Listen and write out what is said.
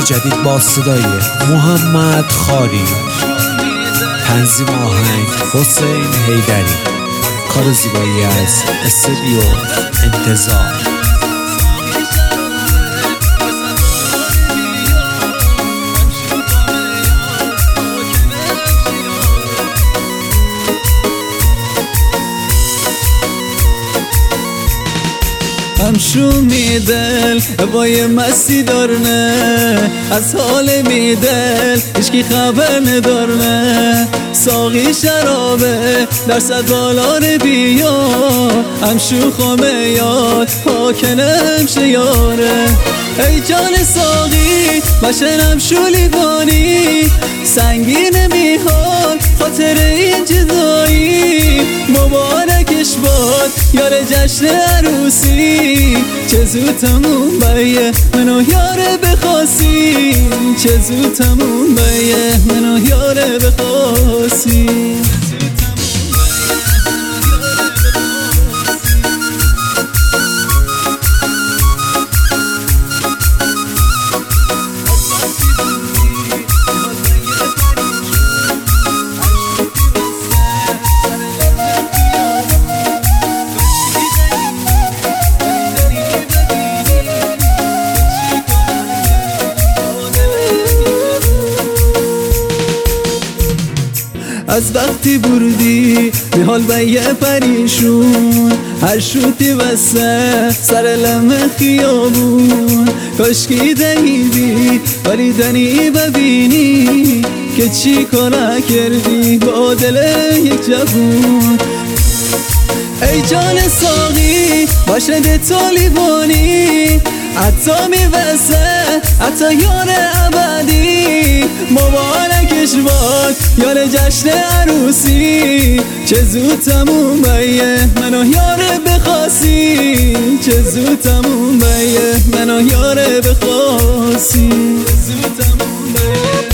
جدید با صدای محمد خاری، تنظیم آهنگ حسین حیدری، کار زیبایی از استودیو انتظار. همشون میدل وای مستی دارنه، از حال میدل هیچکی خبر ندارنه. ساقی شرابه درصد بالار بیا، همشون خامه یاد پاکنم شیاره. ای جان ساقی بشنم شولیوانی، سنگین میحال خاطر این جدایی. مبارکش باد یار جشن عروسی، چه زود تموم بیه منو یاره بخواسی، چه زود تموم بیه منو یاره بخواسی. از وقتی بردی به حال بیه پریشون، هر شوتی وسه سر لمه خیابون. کاشکی دنیدی ولی دنی ببینی که چی کارا کردی با دل یک جوون. ای جان ساقی باشه تو لیوانی، حتی میوسه حتی یار ابدی. مبارکش باد یار جشن عروسی، چه زود تموم بیه منو یاره بخواسی، چه زود تموم بیه منو یاره بخواسی، چه زود تموم بیه.